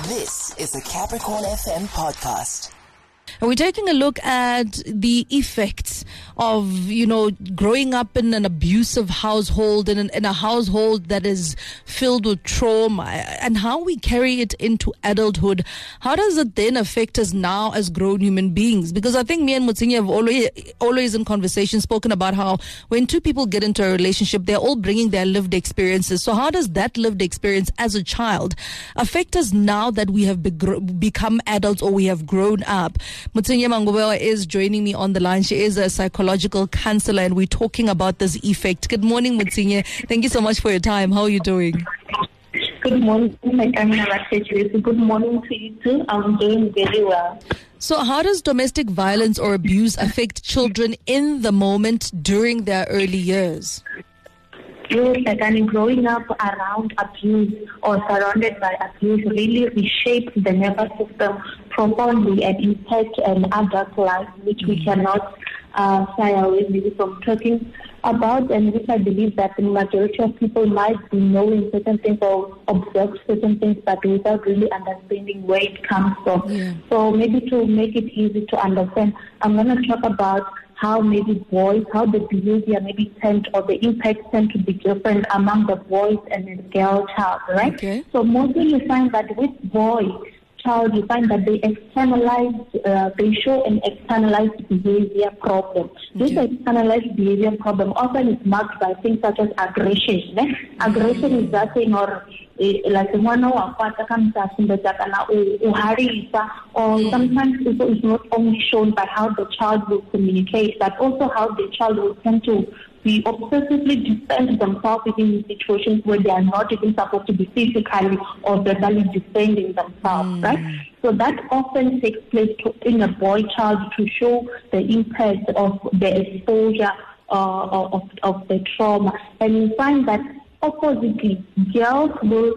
This is the Capricorn FM podcast. And we're taking a look at the effects of, growing up in an abusive household, in a household that is filled with trauma, and how we carry it into adulthood. How does it then affect us now as grown human beings? Because I think me and Mutsinye have always in conversation spoken about how when two people get into a relationship, they're all bringing their lived experiences. So how does that lived experience as a child affect us now that we have become adults or we have grown up? Mutsinye Mangubela is joining me on the line. She is a psychological counselor, and we're talking about this effect. Good morning, Mutsinye. Thank you so much for your time. How are you doing? Good morning, Good morning to you too. I'm doing very well. So how does domestic violence or abuse affect children in the moment during their early years? Yes, growing up around abuse or surrounded by abuse really reshapes the nervous system profoundly and impacts an adult life, which we cannot shy away from talking about, and which I believe that the majority of people might be knowing certain things or observe certain things, but without really understanding where it comes from. Yeah. So maybe to make it easy to understand, I'm going to talk about how maybe boys, how the behavior maybe or the impacts tend to be different among the boys and the girl child, right? Okay. So mostly you find that with boys child, you find that they they show an externalized behavior problem. Okay. This externalized behavior problem often is marked by things such as aggression. Né? Aggression is that thing, or like one or sometimes also is not only shown by how the child will communicate, but also how the child will tend to be obsessively defend themselves in situations where they are not even supposed to be physically or verbally defending themselves, right? So that often takes place in a boy child to show the impact of the exposure of the trauma. And you find that oppositely, girls will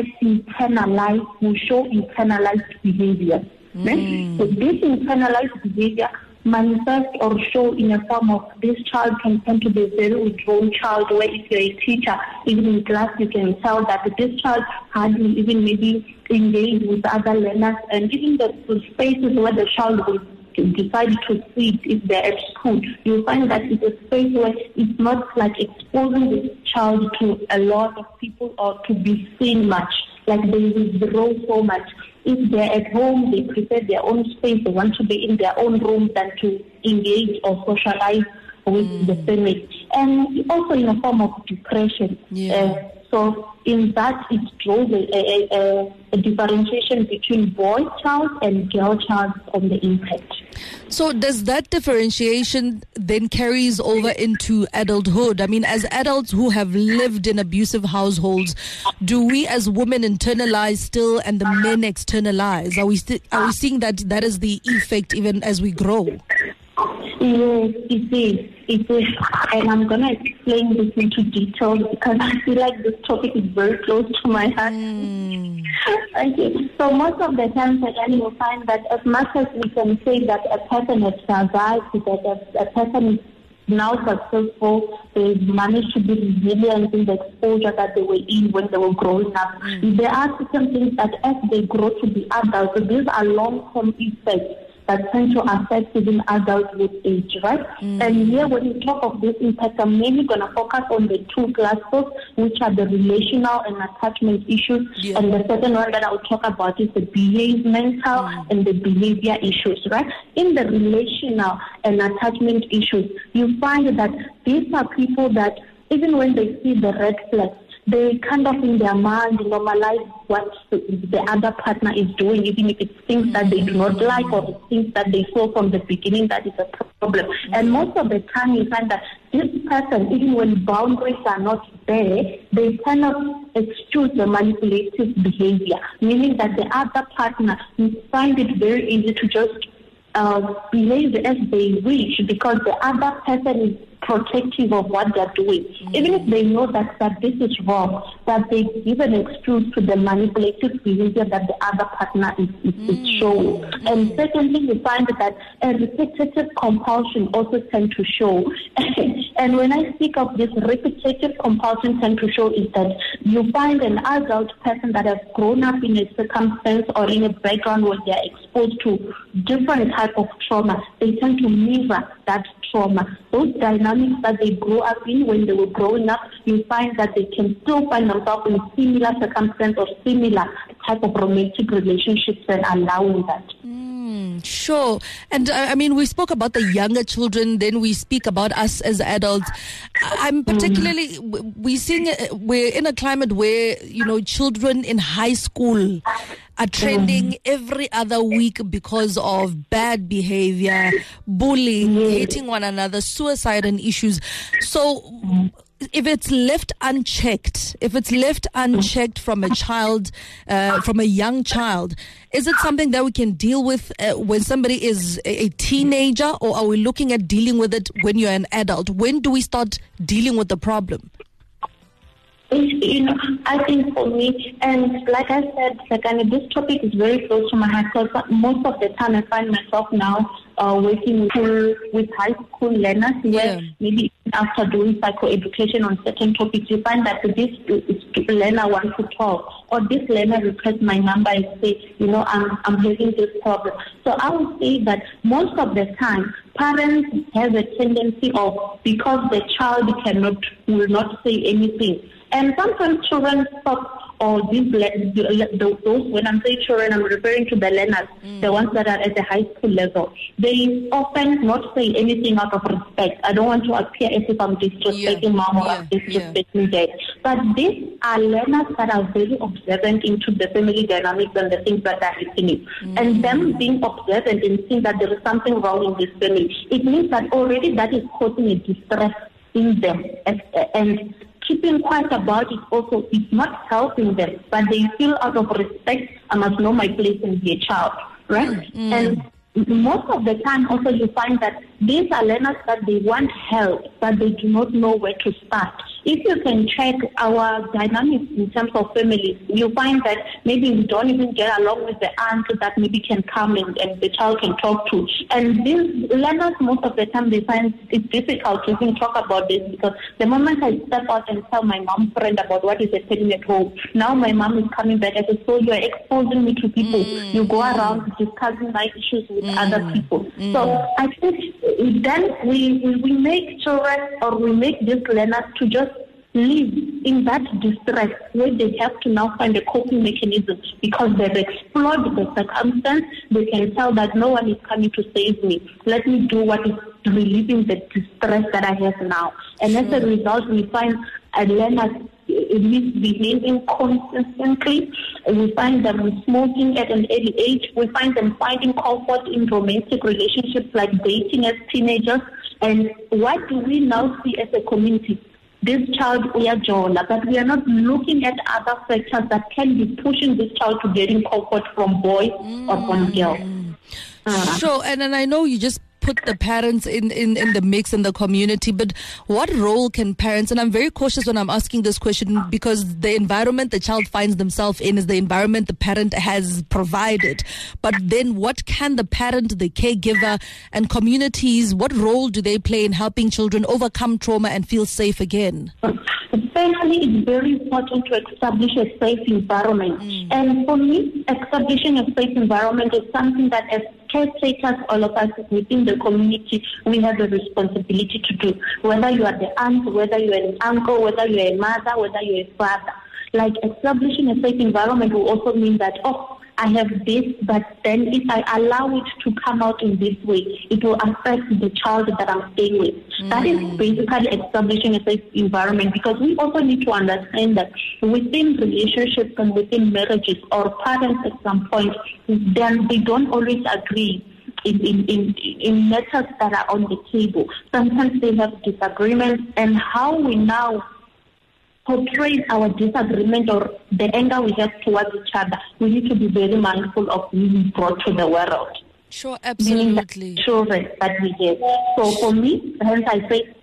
show internalized behavior. So this internalized behavior manifest or show in a form of this child can tend to be a very withdrawn child, where if you're a teacher, even in class, you can tell that this child hardly even maybe engage with other learners, and even the spaces where the child will decide to sit if they're at school, you'll find that it's a space where it's not like exposing the child to a lot of people or to be seen much. Like they withdraw so much. If they're at home, they prefer their own space. They want to be in their own room than to engage or socialize with the family. And also in a form of depression. Yeah. So in that, it draws a differentiation between boy child and girl child on the impact. So does that differentiation then carries over into adulthood? I mean, as adults who have lived in abusive households, do we as women internalize still and the men externalize? Are we seeing that is the effect even as we grow? Yes, it is. And I'm going to explain this into detail because I feel like this topic is very close to my heart. Okay. So most of the times, again, you'll find that as much as we can say that a person has survived, that a person is now successful, they managed to be resilient in the exposure that they were in when they were growing up. There are certain things that as they grow to be adults, so these are long-term effects that tend to affect even adults with age, right? And here, when we talk of this impact, I'm mainly going to focus on the two clusters, which are the relational and attachment issues. Yeah. And the second one that I'll talk about is the behavioral and the behavior issues, right? In the relational and attachment issues, you find that these are people that even when they see the red flags, they kind of in their mind normalize what the other partner is doing, even if it's things that they do not like or it's things that they saw from the beginning that is a problem. And most of the time you find that this person, even when boundaries are not there, they kind of excuse the manipulative behavior, meaning that the other partner, you find it very easy to just behave as they wish because the other person is protective of what they're doing. Even if they know that this is wrong, that they give an excuse to the manipulative behavior that the other partner is showing. And secondly, you find that a repetitive compulsion also tend to show. And when I speak of this repetitive compulsion tend to show is that you find an adult person that has grown up in a circumstance or in a background where they are exposed to different type of trauma. They tend to mirror that trauma. Those dynamics that they grew up in when they were growing up, you find that they can still find themselves in similar circumstances or similar type of romantic relationships and allowing that. Sure. And I mean, we spoke about the younger children, then we speak about us as adults. I'm particularly, we're in a climate where, children in high school are trending every other week because of bad behavior, bullying, hating one another, suicide and issues. So if it's left unchecked from a child, from a young child, is it something that we can deal with when somebody is a teenager, or are we looking at dealing with it when you're an adult? When do we start dealing with the problem? I think for me, and like I said, this topic is very close to my heart because most of the time I find myself now working with high school learners where maybe after doing psychoeducation on certain topics, you find that this learner wants to talk, or this learner requests my number and say, I'm having this problem. So I would say that most of the time, parents have a tendency of, because the child will not say anything. And sometimes children stop, or those, when I'm saying children, I'm referring to the learners, the ones that are at the high school level. They often not say anything out of respect. I don't want to appear as if I'm disrespecting mom or I'm disrespecting dad. But these are learners that are very observant into the family dynamics and the things that are happening. And them being observant and seeing that there is something wrong in this family, it means that already that is causing a distress in them. And keeping quiet about it also is not helping them, but they feel out of respect, I must know my place and be a child, right? And most of the time also you find that these are learners that they want help, but they do not know where to start. If you can check our dynamics in terms of families, you find that maybe we don't even get along with the aunt that maybe can come and the child can talk to. And these learners, most of the time, they find it's difficult to even talk about this because the moment I step out and tell my mom friend about what is happening at home, now my mom is coming back and says, so you're exposing me to people. You go around discussing my issues with other people. So I think then we make children, or we make these learners to just live in that distress where they have to now find a coping mechanism because they've explored the circumstance. They can tell that no one is coming to save me. Let me do what is relieving the distress that I have now. And as a result, we find learners misbehaving consistently. We find them smoking at an early age. We find them finding comfort in romantic relationships like dating as teenagers. And what do we now see as a community? This child, we are Jola, but we are not looking at other factors that can be pushing this child to getting comfort from boys or from girls. Sure, and I know you just put the parents in the mix in the community, but what role can parents, and I'm very cautious when I'm asking this question because the environment the child finds themselves in is the environment the parent has provided, but then what can the parent, the caregiver and communities, what role do they play in helping children overcome trauma and feel safe again? Especially, it's very important to establish a safe environment. And for me, establishing a safe environment is something that as caretakers, all of us within the community, we have a responsibility to do. Whether you are the aunt, whether you are an uncle, whether you are a mother, whether you are a father. Like establishing a safe environment will also mean that, I have this, but then if I allow it to come out in this way, it will affect the child that I'm staying with. That is basically establishing a safe environment, because we also need to understand that within relationships and within marriages, or parents at some point, then they don't always agree in matters that are on the table. Sometimes they have disagreements, and how we now portray our disagreement or the anger we have towards each other, we need to be very mindful of being brought to the world. Sure, absolutely. Children that we have. So for me, hence I say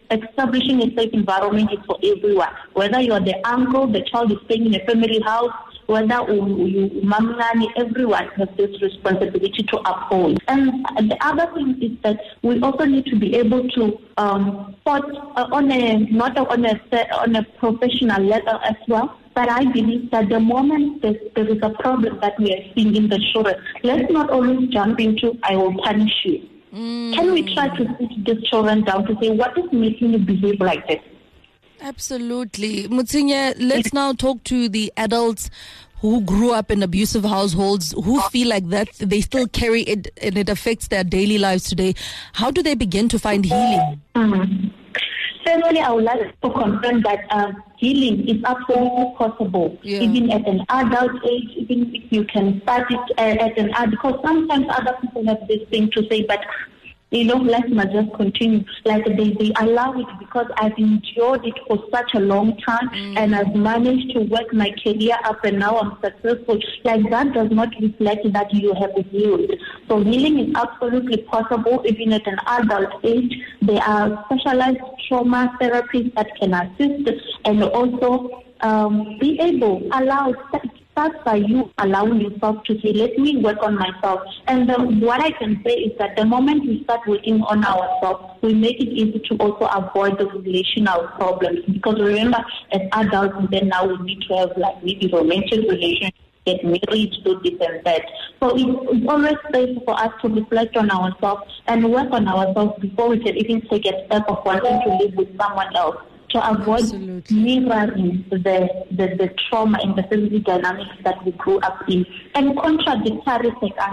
establishing a safe environment is for everyone. Whether you are the uncle, the child is staying in a family house, whether you mamnani, everyone has this responsibility to uphold. And the other thing is that we also need to be able to put not on a professional level as well. But I believe that the moment there is a problem that we are seeing in the children, let's not always jump into "I will punish you." Can we try to sit these children down to say what is making you behave like this? Absolutely. Mutsinye, let's now talk to the adults who grew up in abusive households, who feel like that they still carry it and it affects their daily lives today. How do they begin to find healing? Firstly, I would like to confirm that healing is absolutely possible, even at an adult age, even if you can start it at an adult, because sometimes other people have this thing to say, but let's not just continue. Like they allow it because I've endured it for such a long time and I've managed to work my career up and now I'm successful. Like that does not reflect that you have healed. So healing is absolutely possible even at an adult age. There are specialized trauma therapies that can assist and also be able, start by you allowing yourself to say, let me work on myself. And what I can say is that the moment we start working on ourselves, we make it easy to also avoid the relational problems. Because remember, as adults, then now we need to have like maybe romantic relationships, get married, do this and that. So it's always safe for us to reflect on ourselves and work on ourselves before we can even take a step of wanting to live with someone else, to avoid mirroring the trauma and the family dynamics that we grew up in. And contradictory,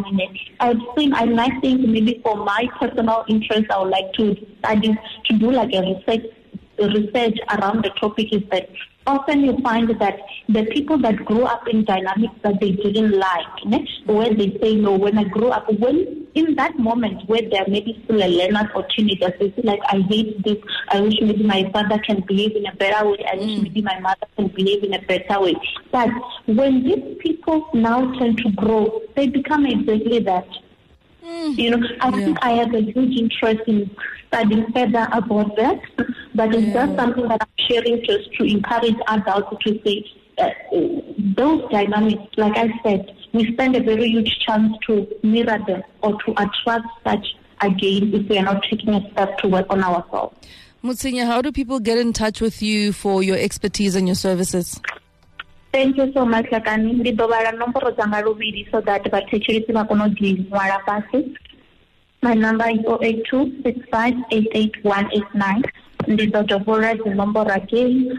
I might think maybe for my personal interest, I would like to do like a research around the topic is that often you find that the people that grew up in dynamics that they didn't like, where they say, no, when I grew up, when in that moment where they're maybe still a learner or teenagers, they feel like, I hate this, I wish maybe my father can behave in a better way, I wish maybe my mother can behave in a better way. But when these people now tend to grow, they become exactly that. I think I have a huge interest in studying further about that, but it's just something that I'm sharing just to encourage adults to say those dynamics, like I said, we stand a very huge chance to mirror them or to attract such again if we are not taking a step to work on ourselves. Mutsinye, how do people get in touch with you for your expertise and your services? Thank you so much, Lakani. Ndi dobara nomboro zanga luviri so that batechirisi vakonodzi mwala pasi. My number is 082-6588-189. Ndi dodovora nomboro again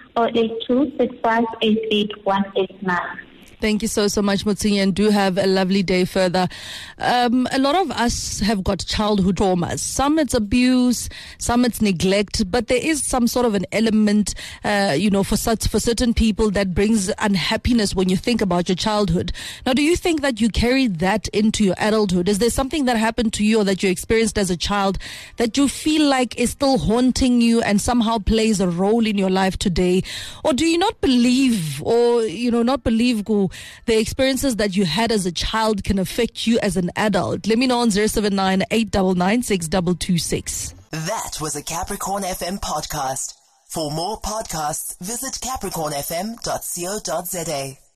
082-6588-189. Thank you so much, Mutsinye, and do have a lovely day further. A lot of us have got childhood traumas. Some it's abuse, some it's neglect, but there is some sort of an element, for certain people that brings unhappiness when you think about your childhood. Now, do you think that you carried that into your adulthood? Is there something that happened to you or that you experienced as a child that you feel like is still haunting you and somehow plays a role in your life today? Or do you not believe the experiences that you had as a child can affect you as an adult? Let me know on 079-899-6226. That was a Capricorn FM podcast. For more podcasts, visit capricornfm.co.za.